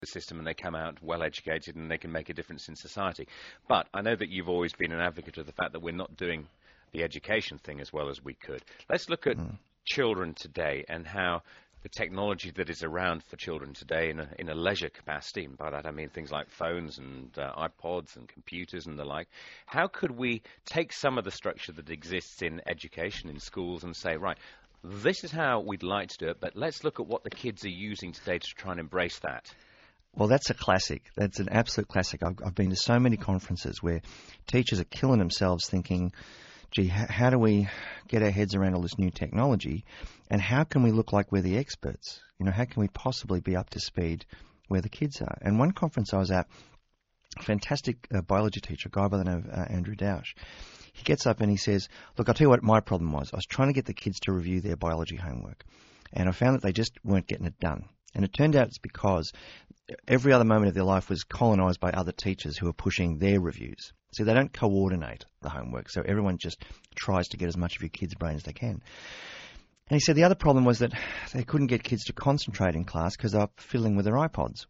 the system and they come out well educated and they can make a difference in society. But I know that you've always been an advocate of the fact that we're not doing the education thing as well as we could. Let's look at children today and how the technology that is around for children today in a leisure capacity, and by that I mean things like phones and iPods and computers and the like, how could we take some of the structure that exists in education in schools and say, right, this is how we'd like to do it, but let's look at what the kids are using today to try and embrace that? Well, that's a classic. That's an absolute classic. I've been to so many conferences where teachers are killing themselves thinking, gee, how do we get our heads around all this new technology, and how can we look like we're the experts? You know, how can we possibly be up to speed where the kids are? And one conference I was at, a fantastic biology teacher, a guy by the name of Andrew Dausch, he gets up and he says, look, I'll tell you what my problem was. I was trying to get the kids to review their biology homework, and I found that they just weren't getting it done. And it turned out it's because every other moment of their life was colonised by other teachers who were pushing their reviews. So they don't coordinate the homework, so everyone just tries to get as much of your kid's brain as they can. And he said the other problem was that they couldn't get kids to concentrate in class because they were fiddling with their iPods.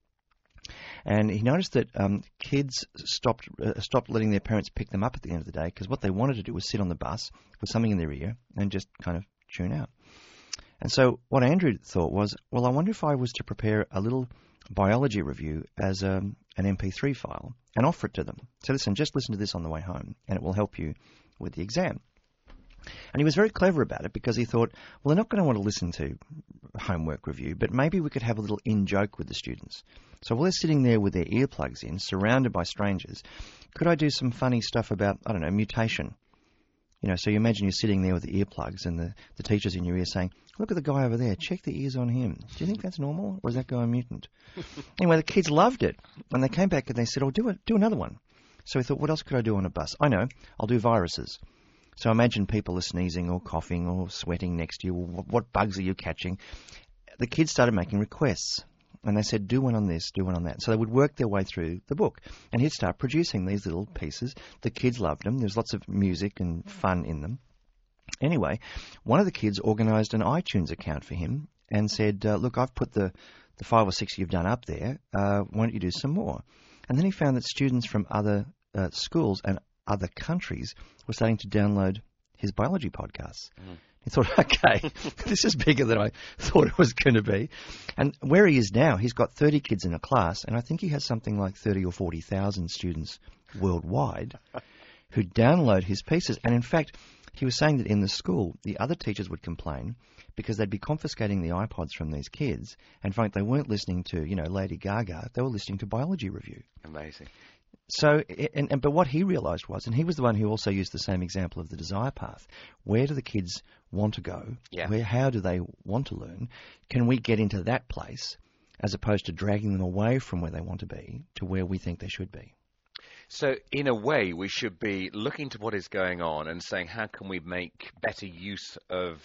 And he noticed that kids stopped letting their parents pick them up at the end of the day because what they wanted to do was sit on the bus with something in their ear and just kind of tune out. And so what Andrew thought was, well, I wonder if I was to prepare a little biology review as an MP3 file and offer it to them. So just listen to this on the way home and it will help you with the exam. And he was very clever about it because he thought, well, they're not going to want to listen to homework review, but maybe we could have a little in-joke with the students. So while they're sitting there with their earplugs in, surrounded by strangers, could I do some funny stuff about, I don't know, mutation? You know, so you imagine you're sitting there with the earplugs and the teacher's in your ear saying, look at the guy over there, check the ears on him. Do you think that's normal, or is that guy a mutant? Anyway, the kids loved it. And they came back and they said, oh, do another one. So we thought, what else could I do on a bus? I know, I'll do viruses. So imagine people are sneezing or coughing or sweating next to you. What bugs are you catching? The kids started making requests. And they said, do one on this, do one on that. So they would work their way through the book. And he'd start producing these little pieces. The kids loved them. There's lots of music and fun in them. Anyway, one of the kids organised an iTunes account for him and said, look, I've put the 5 or 6 you've done up there. Why don't you do some more? And then he found that students from other schools and other countries were starting to download his biology podcasts. He thought, okay, this is bigger than I thought it was going to be. And where he is now, he's got 30 kids in a class, and I think he has something like 30 or 40,000 students worldwide who download his pieces. And in fact, he was saying that in the school, the other teachers would complain because they'd be confiscating the iPods from these kids, and in fact, they weren't listening to, Lady Gaga, they were listening to Biology Review. Amazing. So, but what he realised was, and he was the one who also used the same example of the desire path, where do the kids want to go? Yeah. How do they want to learn? Can we get into that place as opposed to dragging them away from where they want to be to where we think they should be? So, in a way, we should be looking to what is going on and saying, how can we make better use of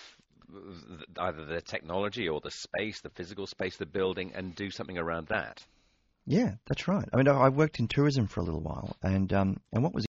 either the technology or the space, the physical space, the building, and do something around that? Yeah, that's right. I mean, I worked in tourism for a little while, and what was